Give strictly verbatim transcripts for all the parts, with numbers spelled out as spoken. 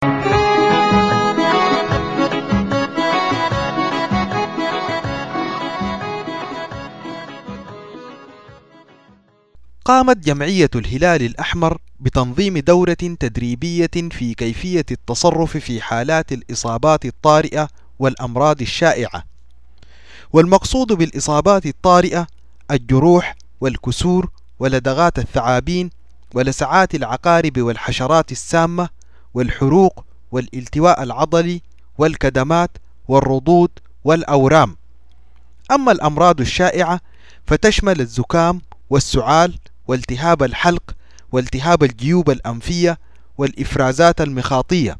قامت جمعية الهلال الأحمر بتنظيم دورة تدريبية في كيفية التصرف في حالات الإصابات الطارئة والأمراض الشائعة. والمقصود بالإصابات الطارئة الجروح والكسور ولدغات الثعابين ولسعات العقارب والحشرات السامة والحروق والالتواء العضلي والكدمات والرضوض والأورام. أما الأمراض الشائعة فتشمل الزكام والسعال والتهاب الحلق والتهاب الجيوب الأنفية والإفرازات المخاطية.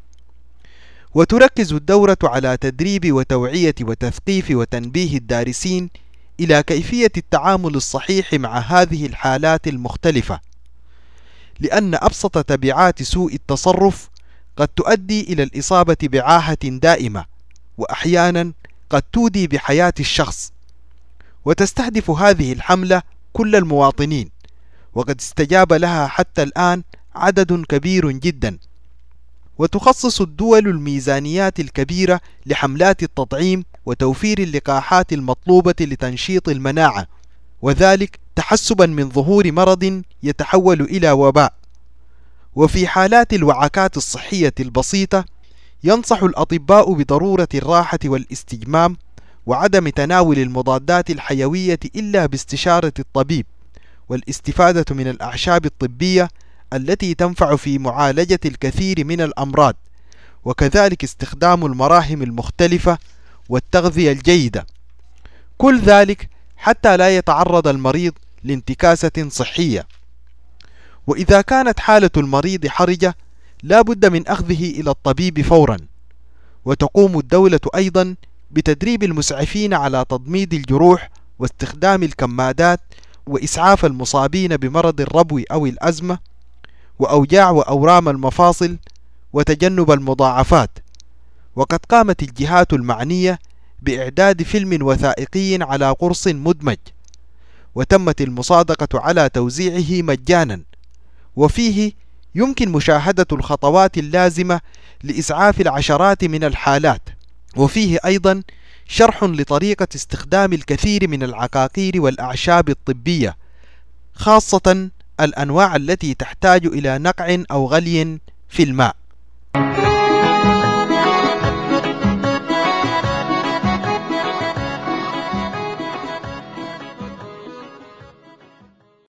وتركز الدورة على تدريب وتوعية وتثقيف وتنبيه الدارسين إلى كيفية التعامل الصحيح مع هذه الحالات المختلفة، لأن أبسط تبعات سوء التصرف قد تؤدي إلى الإصابة بعاهة دائمة، وأحيانا قد تودي بحياة الشخص. وتستهدف هذه الحملة كل المواطنين، وقد استجاب لها حتى الآن عدد كبير جدا. وتخصص الدول الميزانيات الكبيرة لحملات التطعيم وتوفير اللقاحات المطلوبة لتنشيط المناعة، وذلك تحسبا من ظهور مرض يتحول إلى وباء. وفي حالات الوعكات الصحية البسيطة ينصح الأطباء بضرورة الراحة والاستجمام وعدم تناول المضادات الحيوية إلا باستشارة الطبيب، والاستفادة من الأعشاب الطبية التي تنفع في معالجة الكثير من الأمراض، وكذلك استخدام المراهم المختلفة والتغذية الجيدة، كل ذلك حتى لا يتعرض المريض لانتكاسة صحية. وإذا كانت حالة المريض حرجة لا بد من أخذه إلى الطبيب فورا. وتقوم الدولة أيضا بتدريب المسعفين على تضميد الجروح واستخدام الكمادات وإسعاف المصابين بمرض الربو أو الأزمة وأوجاع وأورام المفاصل وتجنب المضاعفات. وقد قامت الجهات المعنية بإعداد فيلم وثائقي على قرص مدمج، وتمت المصادقة على توزيعه مجانا، وفيه يمكن مشاهدة الخطوات اللازمة لإسعاف العشرات من الحالات. وفيه أيضا شرح لطريقة استخدام الكثير من العقاقير والأعشاب الطبية، خاصة الأنواع التي تحتاج إلى نقع أو غلي في الماء.